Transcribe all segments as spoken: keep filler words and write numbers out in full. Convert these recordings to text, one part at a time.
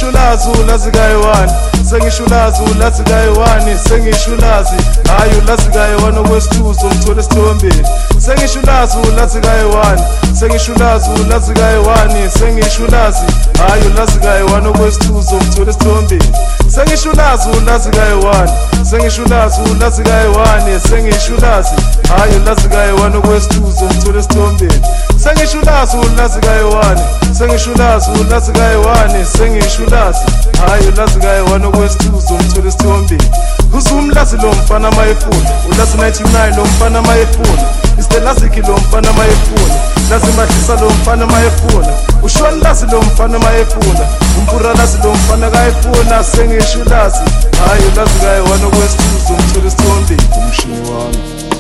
sengishulazi ulazi kayi-one sengishulazi ulazi kayi-one sengishulazi hayi ulazi kayi-one okwesithuzo ngithole esithombeni sengishulazi ulazi kayi-one sengishulazi ulazi kayi-one sengishulazi hayi ulazi kayi-one okwesithuzo ngithole esithombeni sengishulazi ulazi kayi-one sengishulazi ulazi kayi-one sengishulazi hayi ulazi kayi-one okwesithuzo ngithole esithombeni sengishulazi ulazi kayi-one sengishulazi ulazi kayi-one sengishulazi hayi ulazi kayi-one okwesithuzo ngithole esithombeni uzumlazi lo mfana mayefuna ulazi ninety-nine lo mfana mayefuna istelasiki lo mfana mayefuna lazi mahlisa lo mfana mayefuna ushwani lazi lo mfana mayefuna umpura lazi lo mfana kayefuna sengishulazi hayi ulazi kayi-one okwesithuzo ngithole esithombeni umshini wami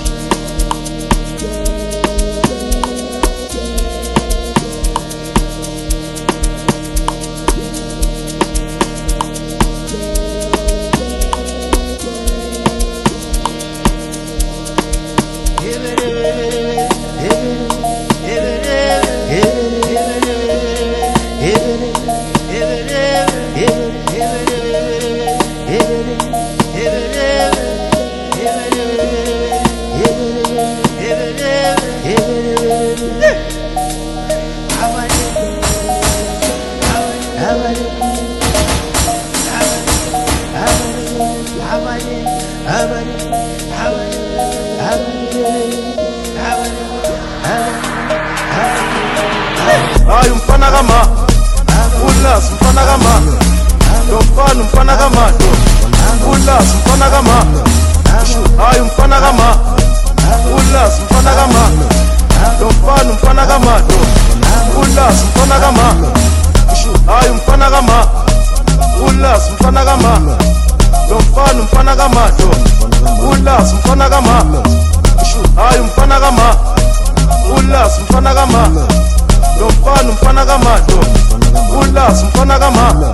hayi umfana kama ulazi umfana kama lo mfana umfana kama ulazi umfana kama hayi umfana kama ulazi umfana kama lo mfana umfana kama ulazi umfana kama hayi umfana kama ulazi umfana kama lo mfana umfana kama ulazi umfana kama hayi umfana kama ulazi umfana kama lo mfana umfana kama ulazi umfana kama